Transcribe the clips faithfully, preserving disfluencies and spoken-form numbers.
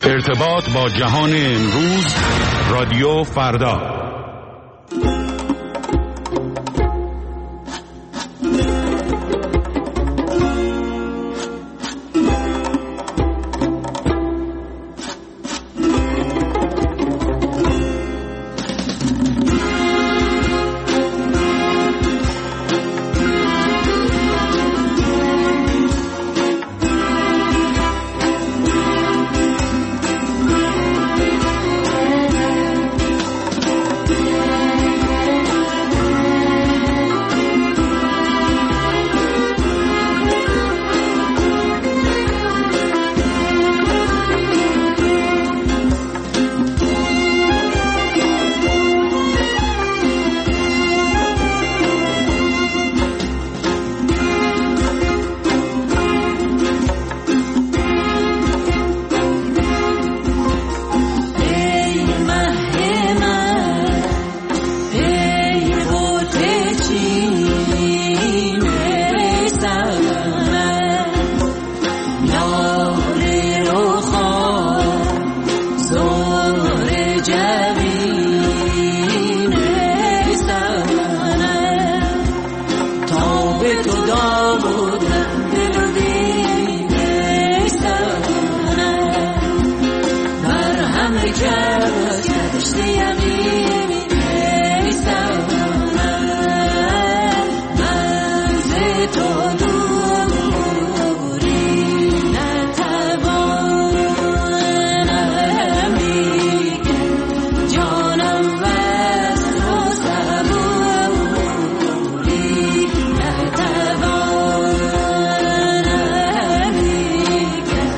ارتباط با جهان امروز، رادیو فردا.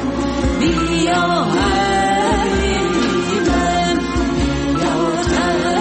بیا حبیبم، بیا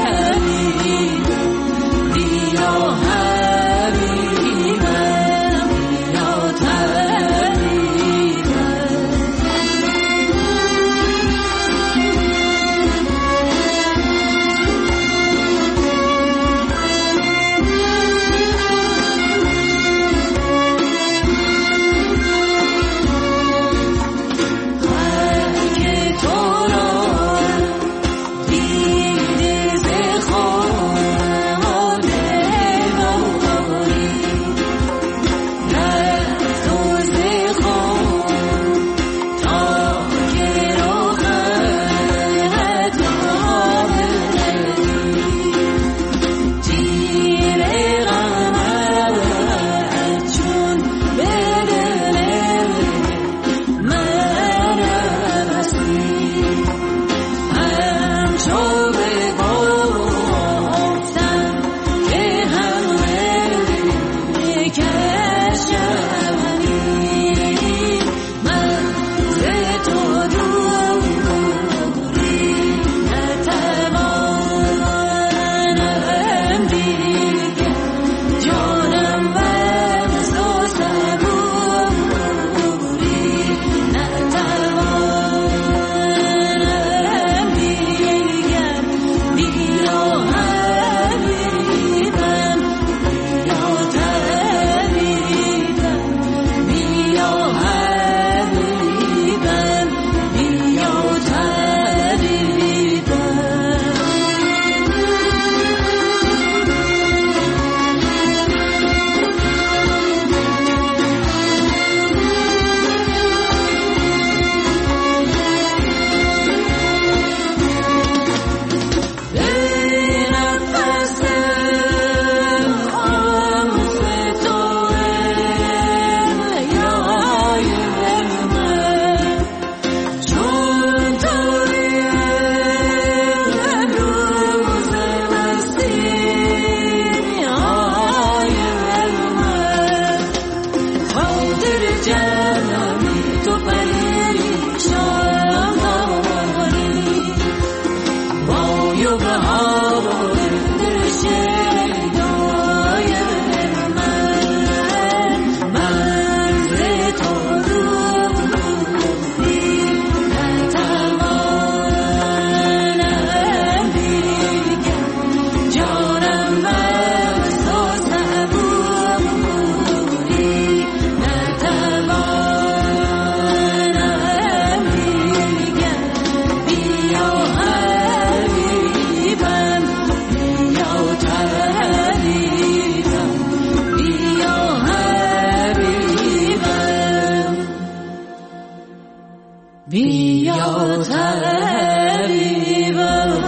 بیا طبیب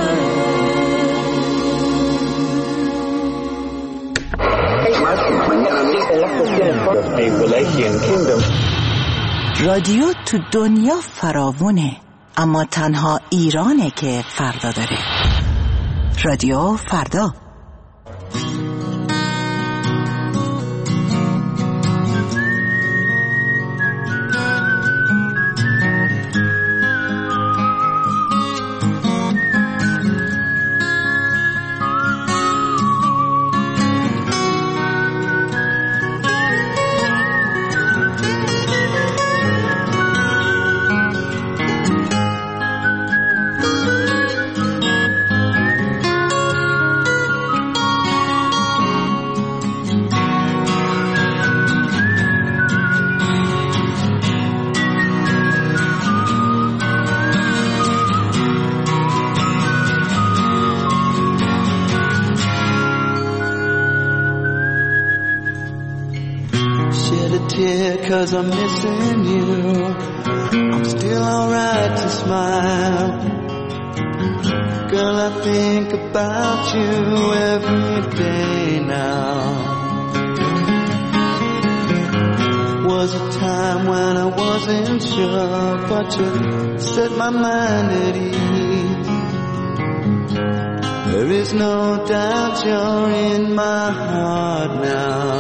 رادیو تو دنیا فراوونه، اما تنها ایرانه که فردا داره. رادیو فردا. Cause I'm missing you, I'm still alright to smile. Girl, I think about you every day now. Was a time when I wasn't sure, but you set my mind at ease. There is no doubt you're in my heart now.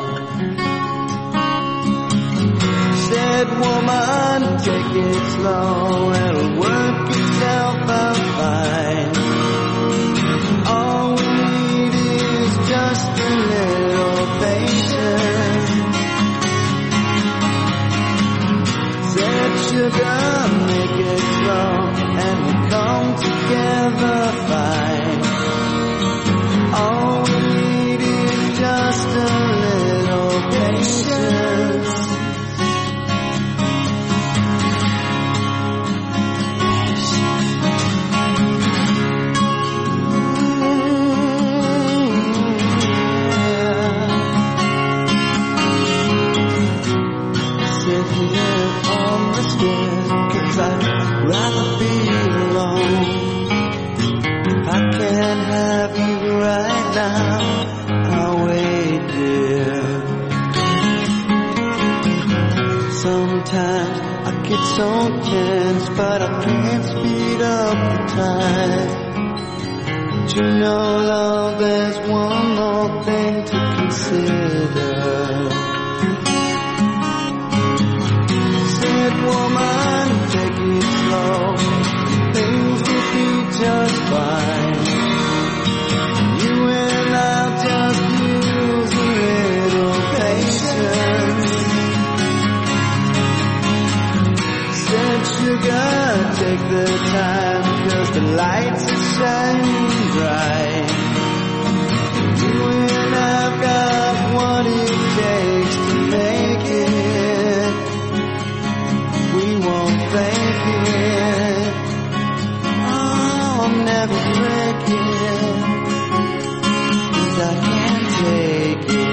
Said woman, take it slow, it'll work itself out fine. All we need is just a little patience. Said sugar, make it slow, and we'll come together fine. All we need is just a little patience. Cause I'd rather be alone. I can't have you right now. I'll wait, dear. Sometimes I get so tense, but I can't speed up the time. But you know, love, there's one more thing to consider. Woman, take it slow, things will be just fine. You and I'll just use a little patience. Said sugar, take the time, cause the lights are shining bright. You and I've got what it takes to make it. Fake it, oh, I'll never break it, 'cause I can't take it.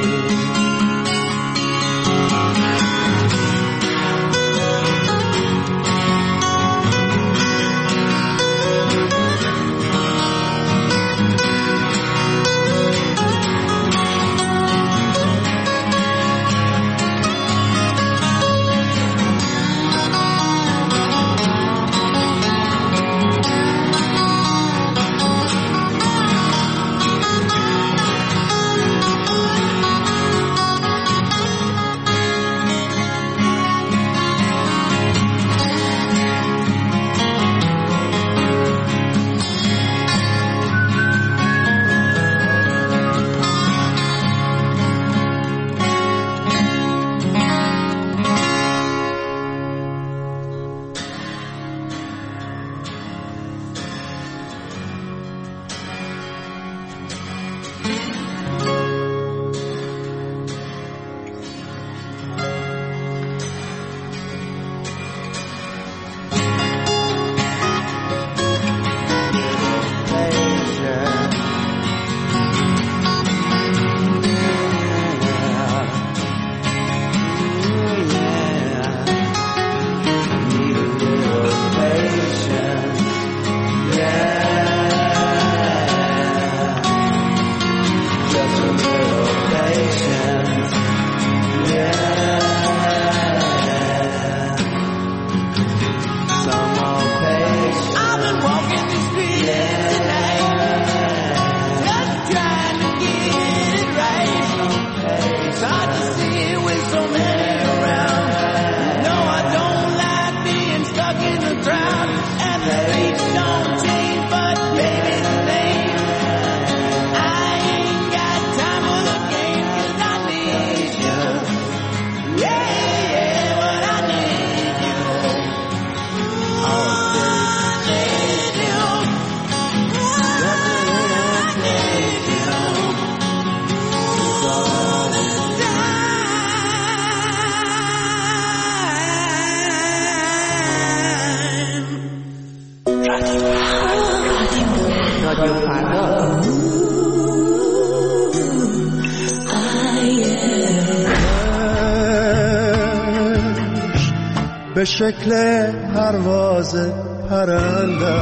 به شکل پرواز پرنده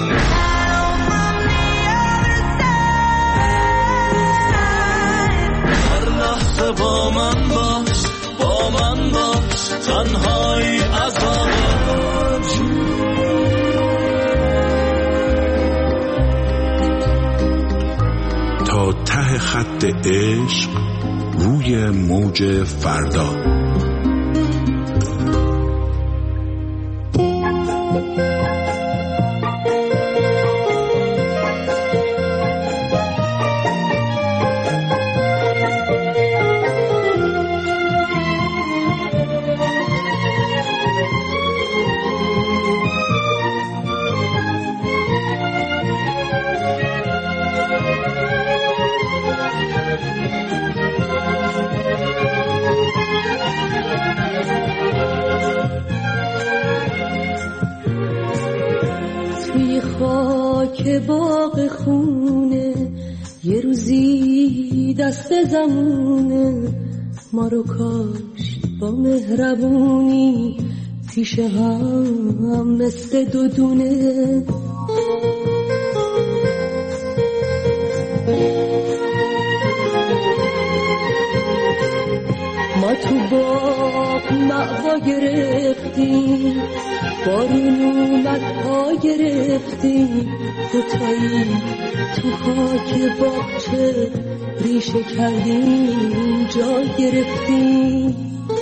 هر لحظه با من باش با من باش تنهایی عذاب تا ته خط عشق روی موج فردا. که باغ خونه یه روزی دست زمونه ما رو کاش با مهربونی پیش هم مثل دو دونه ما تو باغ مأوا گرفتیم بارون اومد پا گرفتیم دوتایی تو خاک باغچه ریشه کردیم جا گرفتیم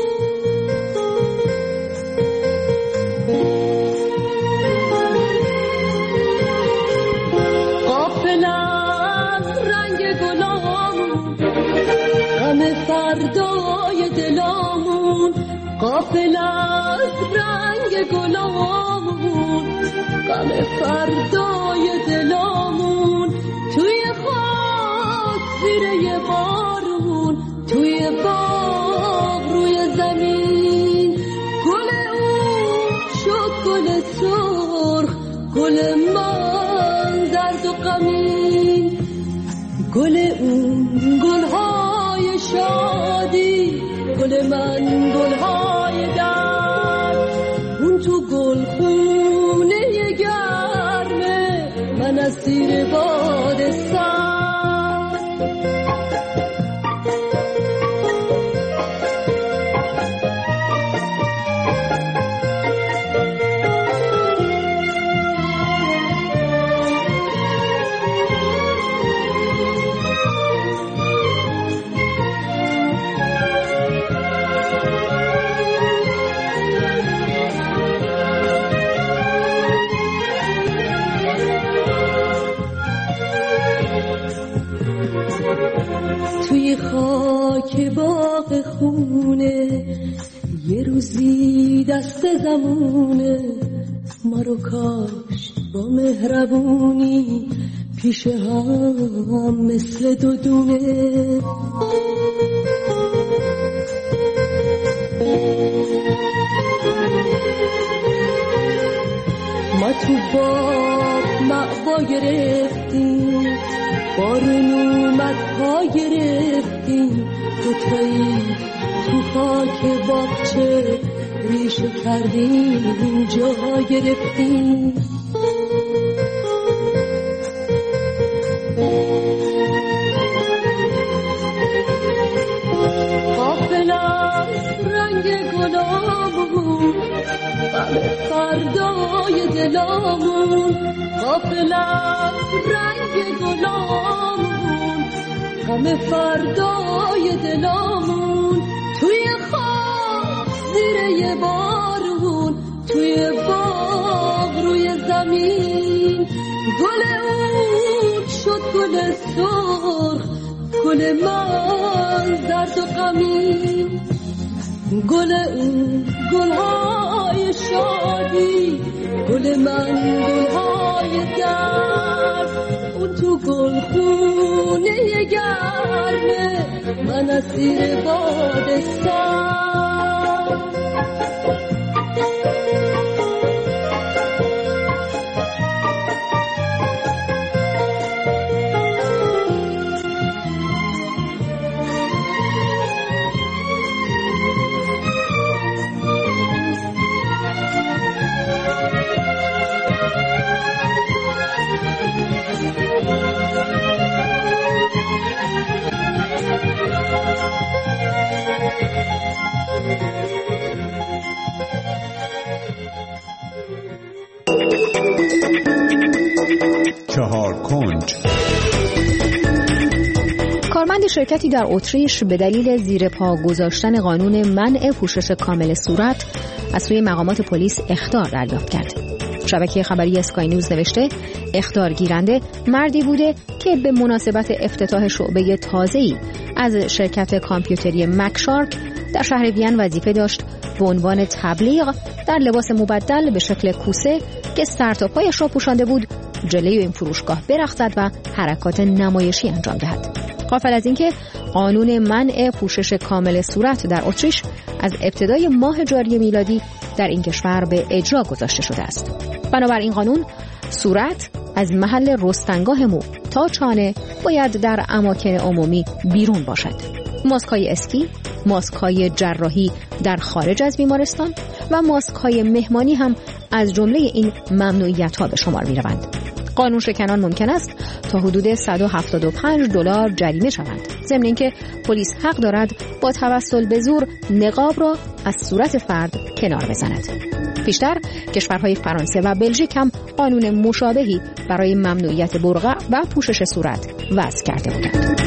غافل از رنگ گلامون غم فردای دلامون غافل از رنگ گلامون غم فردای دلامون توی خاک زیر یه بارون توی باغ روی زمین گل اون شد گل سرخ گل من زرد و غمین گل اون گلهای شادی گل من گلهای درد اون تو گل خونه گرمه من اسیر باد سرد توی خاک باغ خونه یه روزی دست زمونه ما رو کاش با مهربونی پیش هم مثل دو دونه ما تو باغ مأوا گرفتیم بارون اومد پا گرفتیم دوتایی تو خاک باغچه ریشه کردیم جا گرفتیم غافل از رنگ گلامون غم فردای دلامون غافل از رنگ گلامون غم فردای دلامون توی خواب زیر یه بارون توی باغ روی زمین گل اون شد گل سرخ گل من درد و غمین گل اون گلهای شادی گل من گلهای درد اون تو گل خونه گرمه من اسیر باد سرد چهار کنج. کارمند شرکتی در اتریش به دلیل زیر پا گذاشتن قانون منع پوشش کامل صورت از سوی مقامات پلیس اخطار دریافت کرد. شبکه خبری اسکای نیوز نوشته اخطار گیرنده مردی بوده که به مناسبت افتتاح شعبه تازه‌ای از شرکت کامپیوتری مکشارک در شهر وین وظیفه داشت به عنوان تبلیغ در لباس مبدل به شکل کوسه که سر تا پایش را پوشانده بود جلوی این فروشگاه برقصد و حرکات نمایشی انجام دهد. غافل از اینکه قانون منع پوشش کامل صورت در اتریش از ابتدای ماه جاری میلادی در این کشور به اجرا گذاشته شده است. بنابر این قانون صورت از محل رستنگاه مو تا چانه باید در اماکن عمومی بیرون باشد. ماسک‌های اسکی، ماسک‌های جراحی در خارج از بیمارستان و ماسک‌های مهمانی هم از جمله این ممنوعیت‌ها به شمار می‌روند. قانون شکنان ممکن است تا حدود صد و هفتاد و پنج دلار جریمه شوند. ضمن اینکه پلیس حق دارد با توسل به زور نقاب را از صورت فرد کنار بزند. پیشتر کشورهای فرانسه و بلژیک هم قانون مشابهی برای ممنوعیت برقع و پوشش صورت وضع کرده بودند.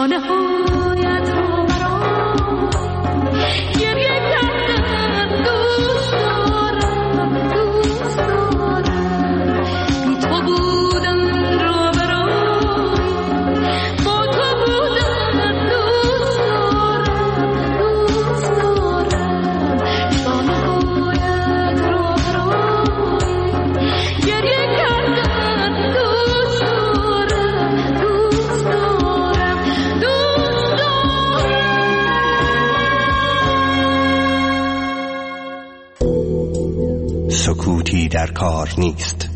شانه هایت رو برام گریه کردن دوست دارم دوست دارم بی تو بودن رو برام با تو بودن دوست دارم دوست دارم شانه هایت رو برام گریه کردن دوست دارم دوست دارم دوست دارم. سکوتی در کار نیست.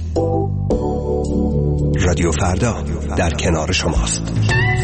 رادیو فردا در کنار شماست.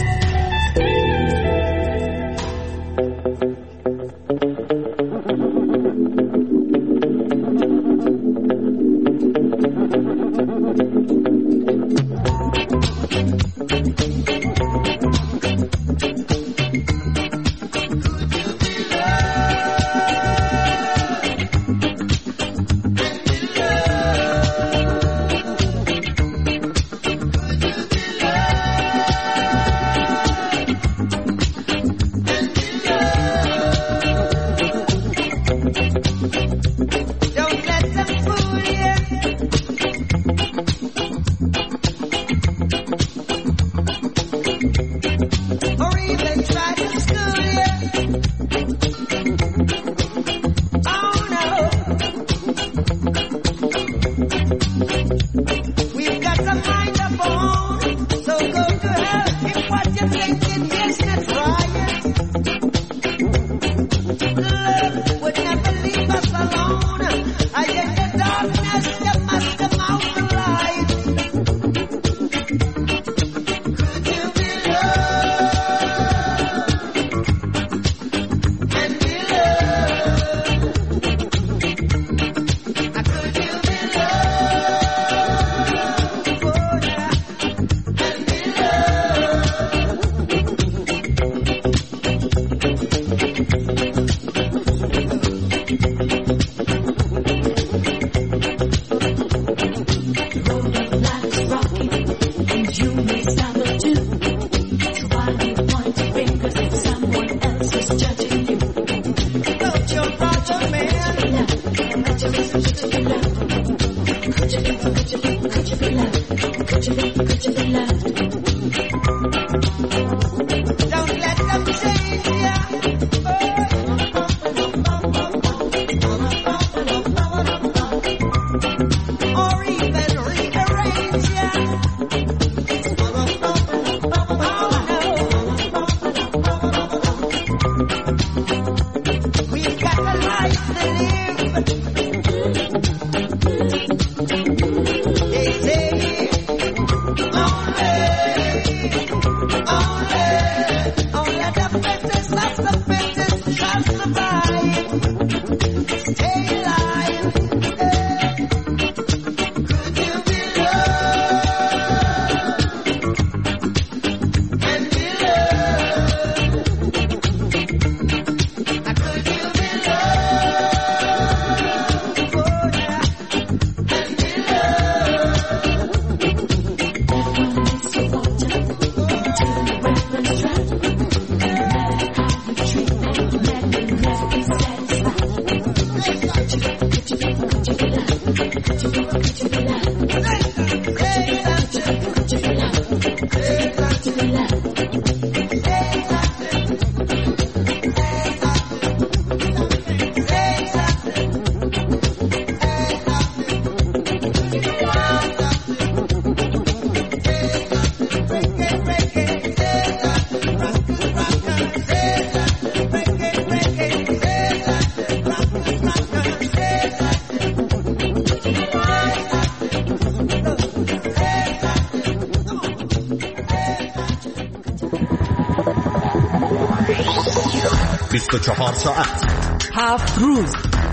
بیست و چهار ساعت، هفت روز،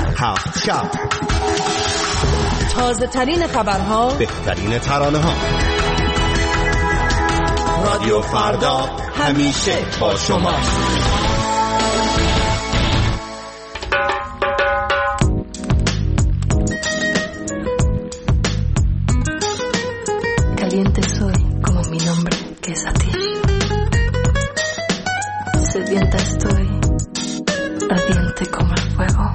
هفت شب، تازه ترین خبرها، بهترین ترانه ها. رادیو فردا همیشه با شما. Caliente soy como mi nombre que es a ti. Sedienta estoy, ardiente como el fuego.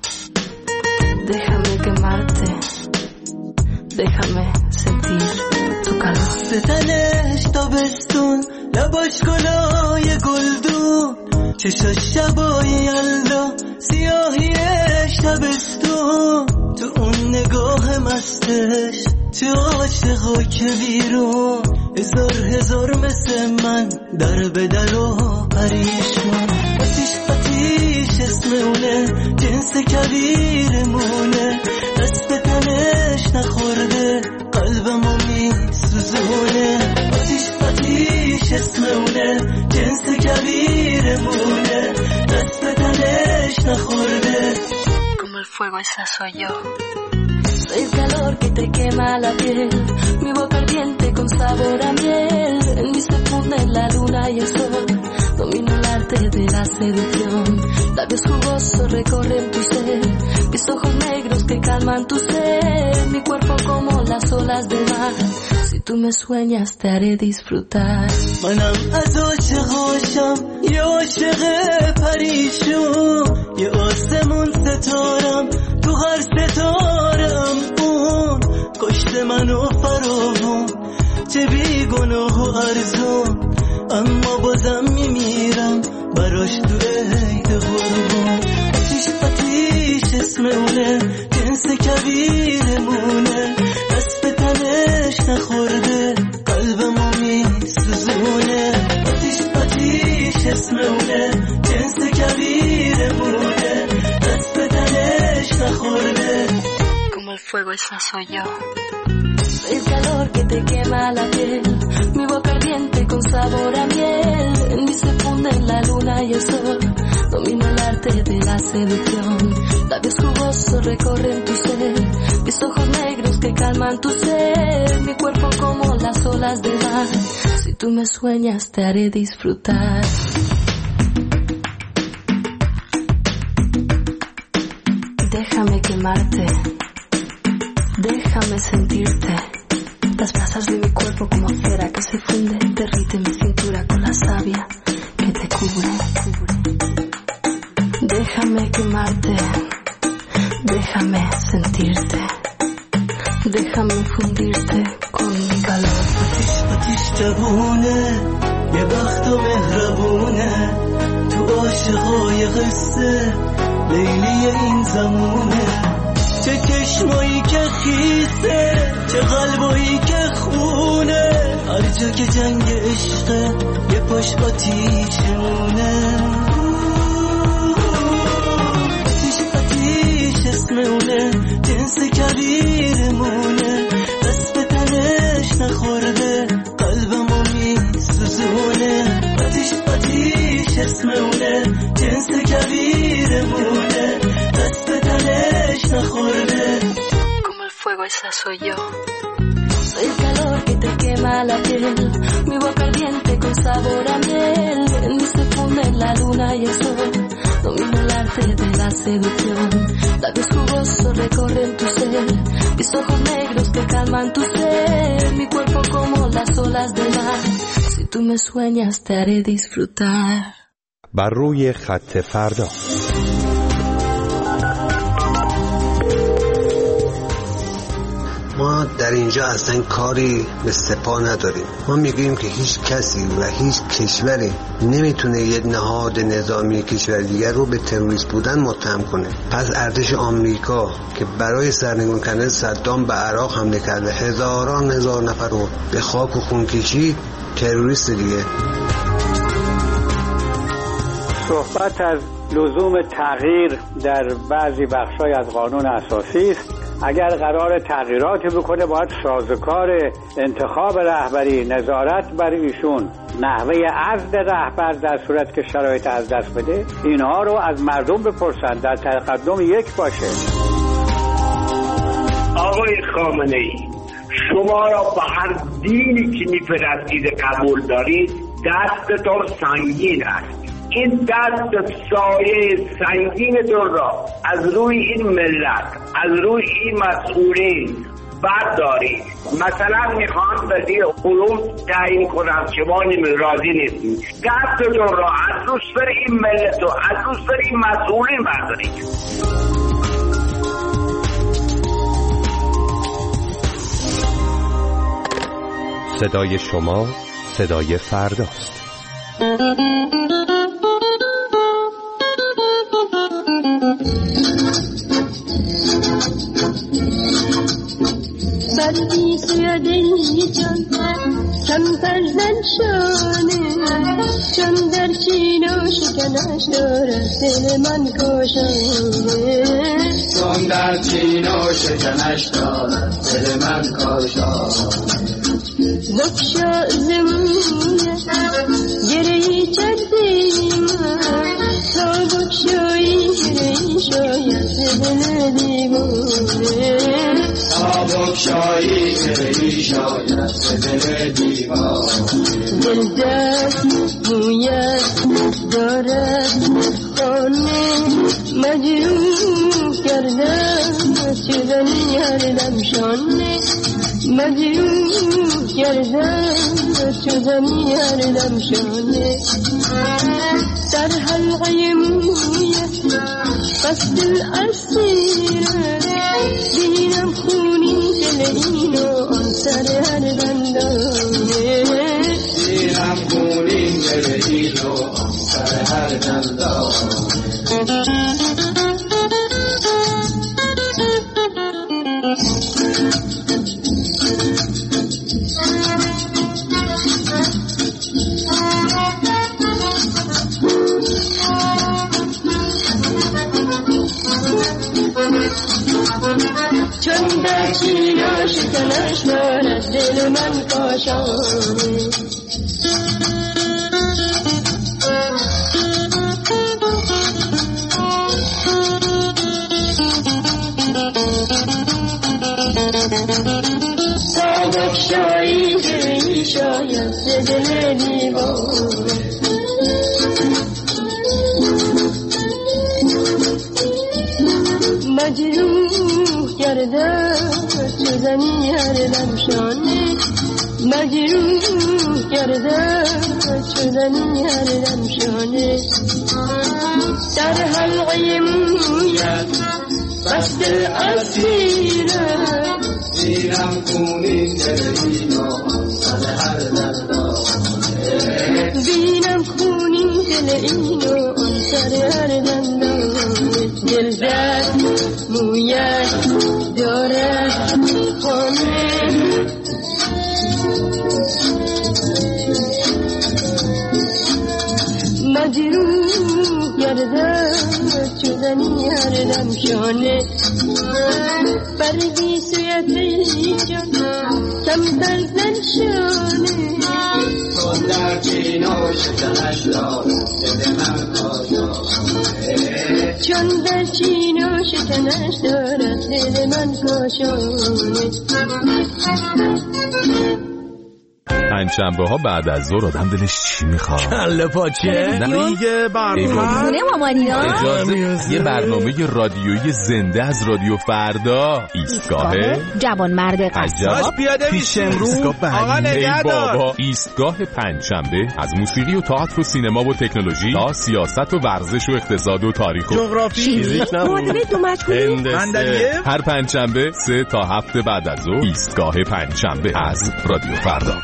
Déjame quemarte, déjame sentir tu calor. ستنش تابستون لباش گلای گلدون چشاش شبای یلدا سیاهی شبستون تو اون نگاه مستش تو عاشقا که بیرون هزار هزار مثل من در به در و پریشون آتیش آتیش اسم اونه جنس کبیرمونه دست به تنش نخورده قلبمو میسوزونه آتیش آتیش اسم اونه جنس کبیرمونه دست به تنش نخورده Como el fuego esa soy yo. Soy el calor que te quema la piel, mi boca ardiente con sabor a miel. En mí se funden la luna y el sol, domino el arte de la seducción. Labios jugosos recorren tu ser, mis ojos negros que calman tu ser. Mi cuerpo como las olas del mar, si tú me sueñas te haré disfrutar. منم از عاشقاشم یه عاشق پریشون یه آسمون ستارم تو هر ستارم اون کشت منو فراوون چه بیگناه و ارزون اما بازم میمیرم براش تو عید قربون آتیش آتیش اسم اونه جنس کبیرمونه دست به تنش نخورده قلبمو میسوزونه آتیش آتیش اسم اونه جنس کبیرمونه دست به تنش نخورده Como el fuego esa soy yo. Soy el calor que te quema la piel, mi boca ardiente con sabor a miel. En mí se funden la luna y el sol, domino el arte de la seducción. Labios jugosos recorren tu ser, mis ojos negros que calman tu ser. Mi cuerpo como las olas del mar, si tú me sueñas te haré disfrutar. Déjame quemarte, déjame sentirte. Las brasas de mi cuerpo como cera que se funde, derrite mi cintura con la savia que te cubre. Déjame quemarte, déjame sentirte, déjame fundirte con mi calor. آتیش آتیش جوونه یه بخت و مهربونه تو عاشقای قصه لیلی این زمونه چه چشمایی که خیسه چه قلبایی که خونه هر جا که جنگ عشقه یه پاش آتیشمونه آتیش آتیش اسم اونه جنس کبیرمونه دست به تنش نخورده قلبمو میسوزونه آتیش آتیش اسم اونه جنس کبیرمونه دست به تنش نخورده Como el fuego esa soy yo. Soy el calor que te quema la piel, mi boca ardiente con sabor a miel. En mí se funden la luna y el sol, domino el arte de la seducción. Labios jugosos recorren tu ser, mis ojos negros que calman tu ser. Mi cuerpo como las olas del mar, si tú me sueñas te haré disfrutar. بر روی خط فردا. ما در اینجا اصلا کاری به سپاه نداریم. ما میگیم که هیچ کسی و هیچ کشوری نمیتونه یک نهاد نظامی کشور دیگر رو به تروریست بودن متهم کنه. پس ارتش آمریکا که برای سرنگون کردن صدام به عراق حمله کرده، هزاران هزار نفر رو به خاک و خون کشید، تروریست دیگه. صحبت از لزوم تغییر در بعضی بخشای از قانون اساسی است. اگر قرار تغییراتی بکنه باید سازوکار انتخاب رهبری، نظارت بر ایشون، نحوه عزل رهبر در صورت که شرایط از دست بده، اینها رو از مردم بپرسن، در تقدم یک باشه. آقای خامنه‌ای، شما را به هر دینی که می‌پرستید قبول دارید، دستتون سنگین است. این دست سایه سنگینتون را از روی این ملت، از روی این مسئولین رغبت دارید، مثلا میخوان بدی علوم تعیین کنم شما راضی نیستید، دستتون را از روش بر این ملت و از روش بر این مسئولین بردارید. صدای شما صدای فرداست. بردی سوی دلی جان کم فرزن شانه، چون در چین و شکنش دارد دل من کاشانه، چون در چین و شکنش دارد دل من کاشانه. بخشا زمونه گرهی چردیم تا بخشایی گرهی شاید دل دیوانه، تا بخشایی گرهی شاید دل دیوانه. دل دست مویت دارد خانه، مجروح کردم شدنی هر دم شانه، مجروح کردم شدنی هر دم شانه. در حلقه مویت قصد الاسیره، بینم خونی دل اینو آن سر هر دندانه، بینم خونی دل اینو آن سر هر دندانه. چون در چین و شکنش دارد دل من کاشانه، تا بخشایی گرهی شاید دل دیوانه، مجروح کرده شدنی هر دم شانه، مجروح کرده شدنی هر دم شانه. در حلقه مویت قصد الاسیره، بینم خونی دل اینو آن سر هر دندانه، بینم خونی دل اینو آن سر هر دندانه. دل درد مویت دارد خانه، مجروح کرده شدنی هر دم شانه. بردی سوی دلی جان کم فرزن شانه، چون در چین و شکنش دارد دل من کاشانه، چون در چین و شکنش دارد دل من کاشانه. پنجشنبه ها بعد از ظهر آدم دلش چی میخواد؟ کله پاچه دیگه برنامه اجازه یه برنامه رادیویی زنده از رادیو فردا، ایستگاه جوانمرد قصاب پیش امروز آقا نگهدار. بابا ایستگاه پنجشنبه از موسیقی و تئاتر و سینما و تکنولوژی تا سیاست و ورزش و اقتصاد و تاریخ و جغرافی فیزیک هندسه. هر پنجشنبه سه تا هفت بعد از ظهر ایستگاه پنجشنبه از رادیو فردا.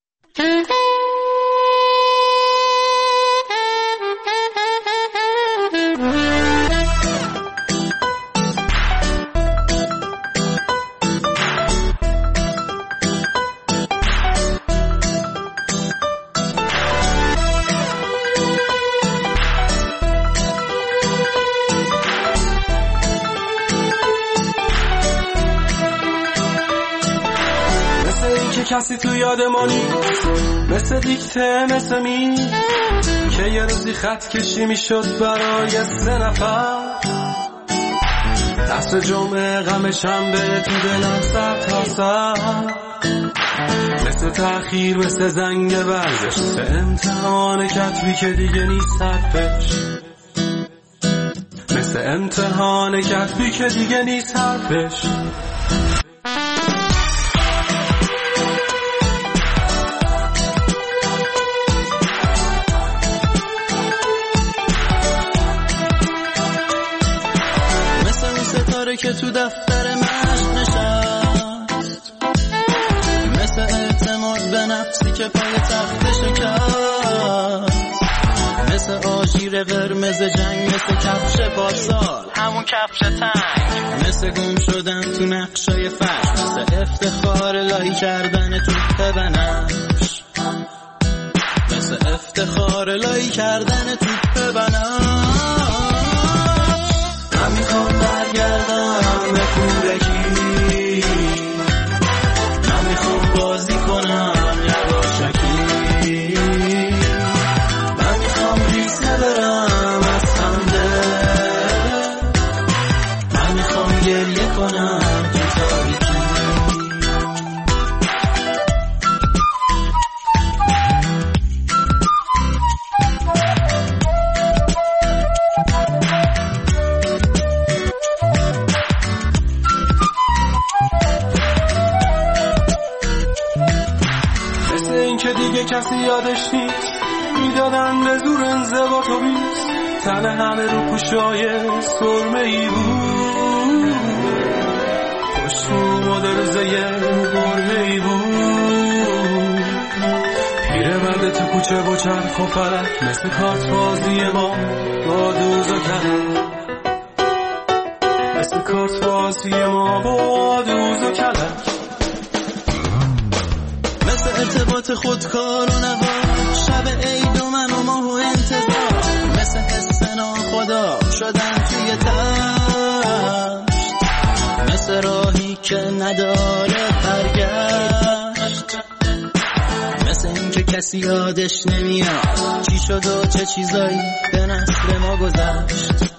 کسی تو یاد ما نیست، مثل دیکته مثل می که یه روزی خط کشی می شد برای سه نفر. دست جمعه غم شنبه تو دلم سر تا سر، مثل تأخیر مثل زنگ ورزش، مثل امتحان کتبی که دیگه نیست حرفش، مثل امتحان کتبی که دیگه نیست حرفش. دفتر مشق نشست، مثل اعتماد به نفسی که پای تخت شکست، مثل آژیر قرمز جنگ، مثل کفش پارسال همون کفش تنگ، مثل گم شدن تو نقشای فرش، مثل افتخار لایی کردن توپ بنفش، مثل افتخار لایی کردن توپ بنفش. من میخوام برگردم به کودکی، من میخوام بازی کنم یواشکی، من میخوام ریسه برم از خنده، من میخوام گریه کنم تو تاریکی. کسی یادش نیست، میدادن به زور انضباط و بیست، تن همه رو پوشای سرمه ای بود، پشت و مدرزه برهه ای بود، پیره مرده تو کوچه و چرخ و فلک، مثل کارت بازی ما با دوز و کلک، مثل کارت بازی ما با دوز و کلک، مثل ارتباط خودکار و نوا، شب عید و من و ماه و انتظار، مثل حس ناخدا شدن توی تشت، مثل راهی که نداره برگشت، مثل این که کسی یادش نمیاد چی شد و چه چیزایی به نسل ما گذشت،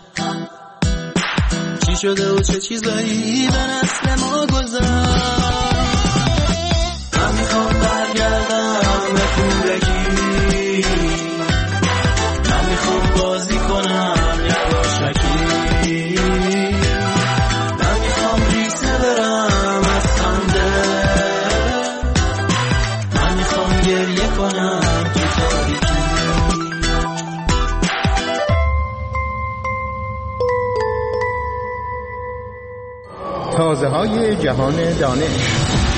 چی شده و چه چیزایی به نسل ما گذشت. من میخوام برگردم به کودکی، من میخوام بازی کنم یواشکی، من میخوام ریسه برم از خنده، من میخوام گریه کنم تو تاریکی. تازه های جهان دانش.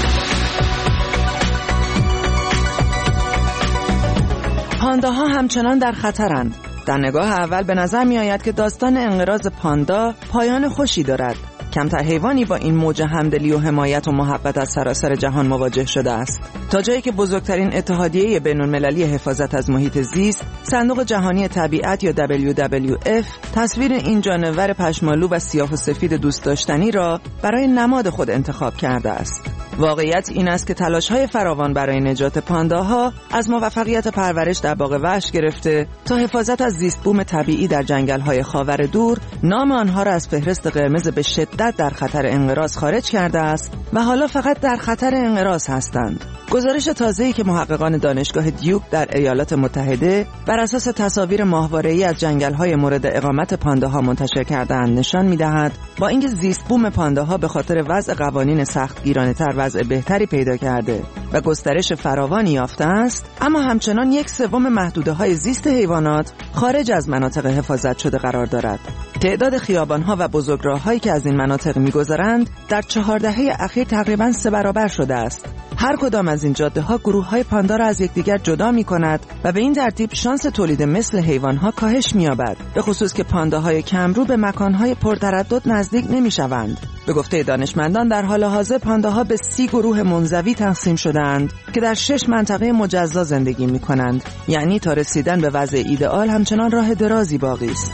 پانداها همچنان در خطرند. در نگاه اول به نظر می آید که داستان انقراض پاندا پایان خوشی دارد. کمتر حیوانی با این موج همدلی و حمایت و محبت از سراسر جهان مواجه شده است. تا جایی که بزرگترین اتحادیه بین‌المللی حفاظت از محیط زیست، صندوق جهانی طبیعت یا دبلیو دبلیو اف، تصویر این جانور پشمالو و سیاه و سفید دوست داشتنی را برای نماد خود انتخاب کرده است. واقعیت این است که تلاش‌های فراوان برای نجات پانداها از موفقیت پرورش در باغ وحش گرفته تا حفاظت از زیست بوم طبیعی در جنگل‌های خاور دور، نام آنها را از فهرست قرمز به شدت در خطر انقراض خارج کرده است و حالا فقط در خطر انقراض هستند. گزارش تازه‌ای که محققان دانشگاه دیوک در ایالات متحده بر اساس تصاویر ماهواره‌ای از جنگل‌های مورد اقامت پانداها منتشر کرده‌اند نشان می‌دهد با اینکه زیست بوم پانداها به خاطر وضع قوانین سختگیرانه‌تر وضع بهتری پیدا کرده و گسترش فراوانی یافته است، اما همچنان یک سوم محدوده‌های زیست حیوانات خارج از مناطق حفاظت شده قرار دارد. تعداد خیابان‌ها و بزرگراه‌هایی که از این مناطق می‌گذرند در چهار دهه اخیر تقریباً سه برابر شده است. هر کدام از این جاده‌ها گروه‌های پاندا را از یکدیگر جدا می‌کند و به این ترتیب شانس تولید مثل حیوان‌ها کاهش می‌یابد، به خصوص که پانداهای کمرو به مکان‌های پرتردد نزدیک نمی‌شوند. به گفته دانشمندان در حال حاضر پانداها به سی گروه منزوی تقسیم شده‌اند که در شش منطقه مجزا زندگی می‌کنند. یعنی تا رسیدن به وضع ایدئال همچنان راه درازی باقی است.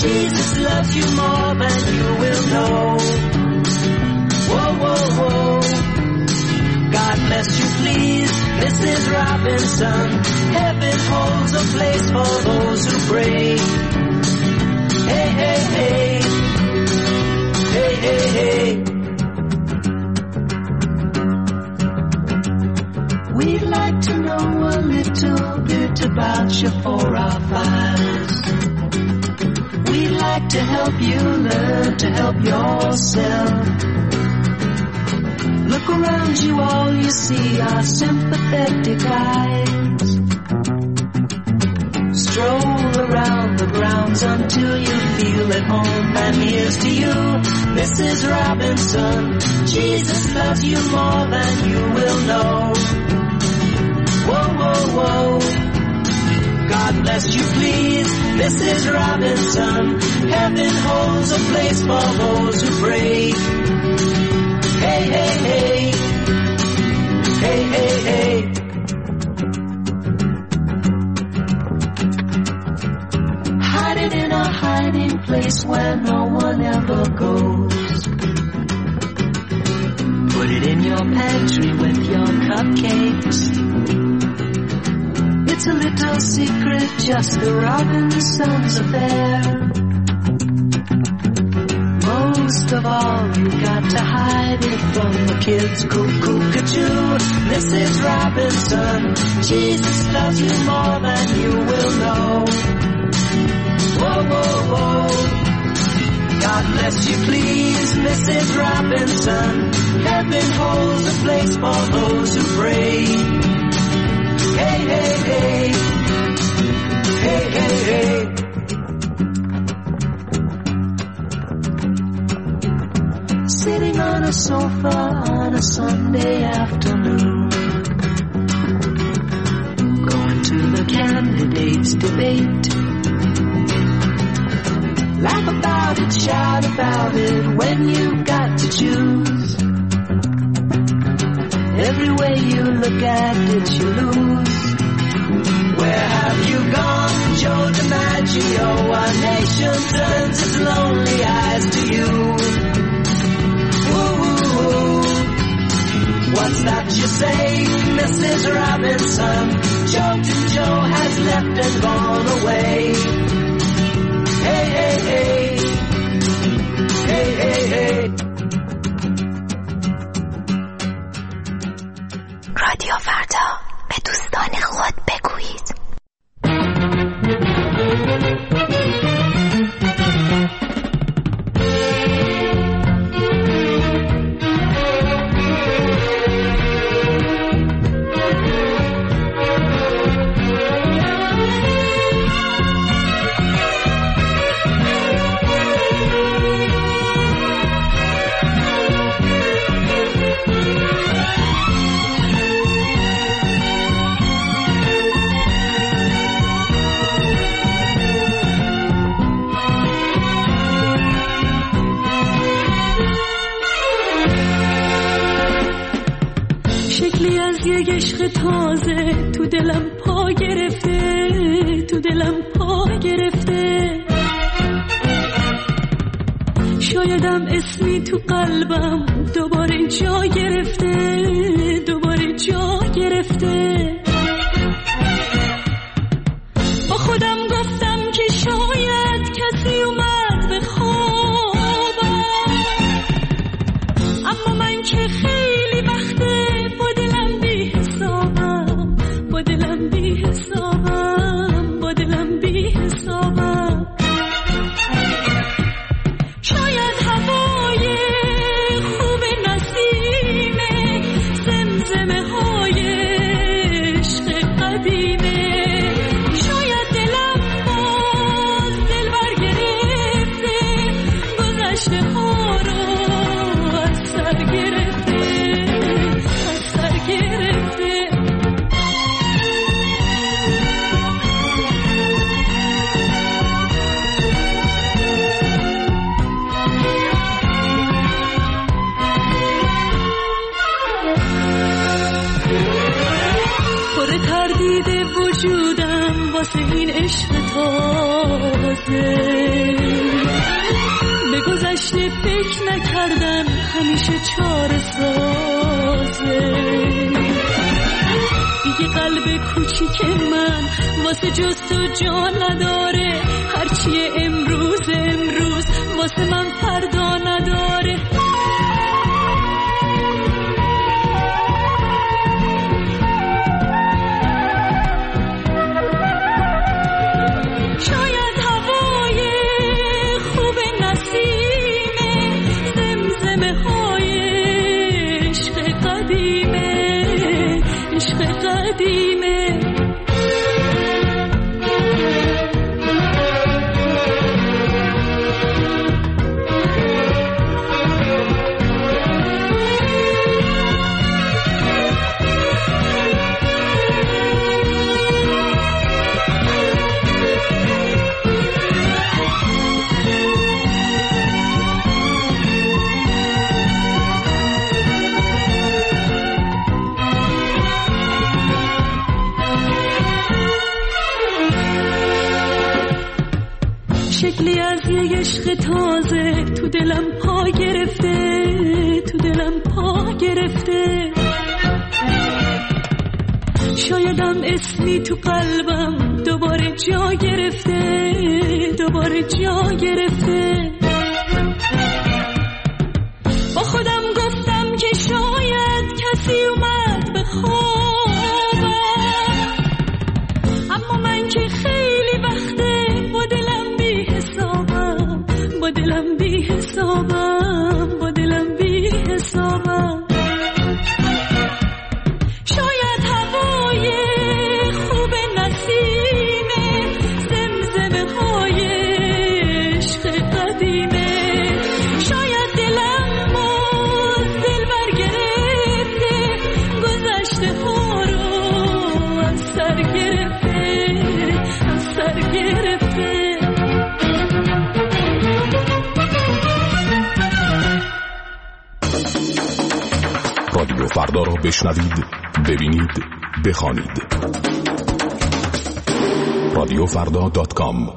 Jesus loves you more than you will know. Whoa, whoa, whoa. bless you please, Missus Robinson. Heaven holds a place for those who pray. Hey, hey, hey. Hey, hey, hey. We'd like to know a little bit about you for our files. We'd like to help you learn to help yourself. Look around you, all you see are sympathetic eyes. Stroll around the grounds until you feel at home. And here's to you, Missus Robinson. Jesus loves you more than you will know. Whoa, whoa, whoa. God bless you please, Missus Robinson. Heaven holds a place for those who pray. Hey, hey, hey. Hey, hey, hey. Hide it in a hiding place where no one ever goes. Put it in your pantry with your cupcakes. It's a little secret, just the Robinsons' affair. Most of all, you got to hide it from the kids. Cuckoo-ca-choo, Missus Robinson. Jesus loves you more than you will know. Whoa, whoa, whoa. God bless you please, Missus Robinson. Heaven holds a place for those who pray. Hey, hey, hey. Hey, hey, hey. Sitting on a sofa on a Sunday afternoon, going to the candidates' debate. Laugh about it, shout about it when you've got to choose. Every way you look at it, you lose. Where have you gone, Joe DiMaggio? Our nation turns its lonely eyes to you. Ooh, what's that you say, Missus Robinson? Joltin' Joe has left and gone away. Hey, hey, hey. Hey, hey, hey. رادیو فردا، به دوستان خود بگویید. عشق تازه تو دلم پا گرفته، تو دلم پا گرفته. شایدم اسمی تو قلبم دوباره جا گرفته، دوباره جا گرفته. با خودم گفتم که شاید کسی اومد به خوابم، اما من که خیلی وقته با دلم بی حسابم، با دلم بی حسابم، با دلم بی حسابم. شاید هوای خوب نسیمه، زمزمه های عشق قدیمه. شاید دلم باز دل برگرفته، گذشته ها رو از سر گرفته، از سر گرفته. پر تردید وجودم واسه این عشق تازه، به گذشته فکر نکردن همیشه چاره سازه. کوچیک من واسه جز تو جا نداره، هرچی امروز امروز واسه من فردا نداره. شاید هوای خوب نسیمه، زمزمه های عشق قدیمه، عشق قدیمه. شکلی از یه عشق تازه تو دلم پا گرفته، تو دلم پا گرفته. شایدم اسمی تو قلبم دوباره جا گرفته، دوباره جا گرفته. با خودم گفتم که شاید کسی اومد به خوابم، اما من که خیلی وقته با دلم بی حسابم، با دلم بی حسابم، با دلم بی حسابم. شاید هوای خوب نسیمه، زمزمه های عشق قدیمه. شاید دلم باز دل برگرفته، گذشته ها رو از سر گرفته، از سر گرفته. رادیو فردا را بشنوید، ببینید، بخوانید. رادیو فردا دات کام.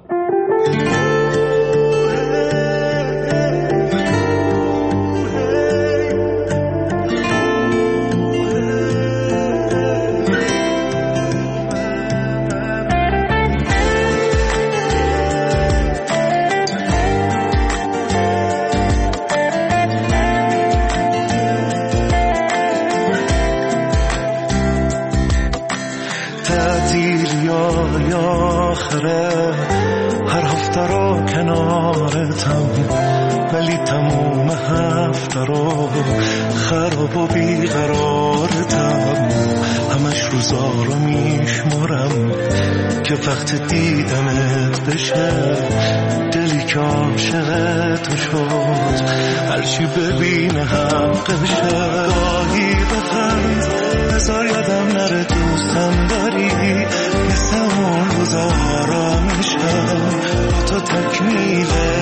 هر هفته رو کنارتم، ولی تموم هفته رو خراب و بیقرارتم. همش روزا رو میشمارم که وقت دیدمت بشه، دلی که عاشق تو شد هرچی ببینه حقشه. گاهی بخند بذار یادم نره دوستم داری، مثل اون روزا آرامشم با تو تکمیله.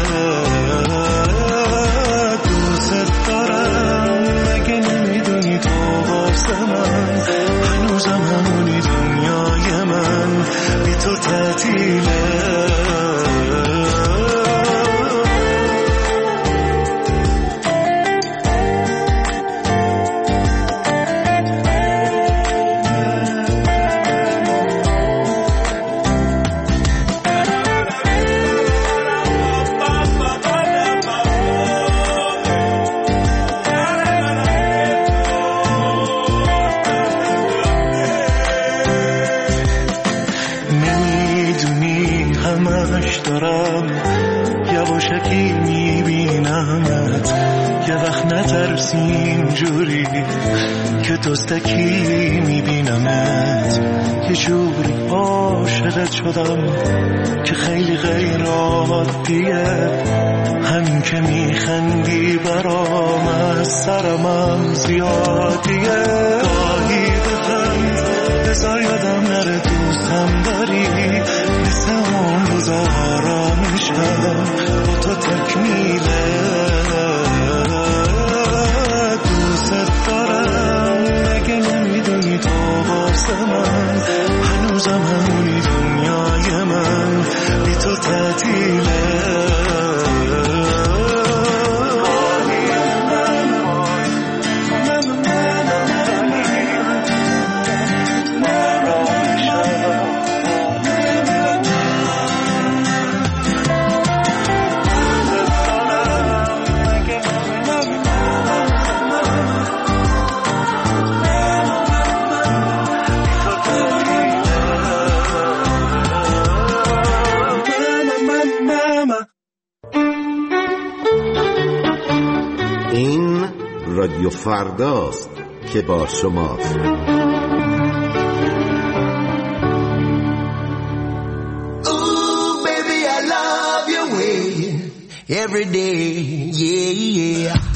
دوست دارم مگه نمیدونی تو واسه من هنوزم همونی، دنیای من بی تو تعطیله. دارم یواشکی میبینمت، یه وقت نترسی اینجوری که دستکی میبینمت. یه جوری عاشقت شدم که خیلی غیر عادیه، همین که میخندی برام از سرمم زیادیه. گاهی بخند بذار یادم نره دوستم داری، مثل اون روزا آرامشم با تو تکمیله. دوست دارم مگه نمیدونی تو واسه من هنوزم همونی، دنیای من بی تو تعطیله. فرداست که با شماست. Ooh, baby, I love your way every day, yeah, yeah.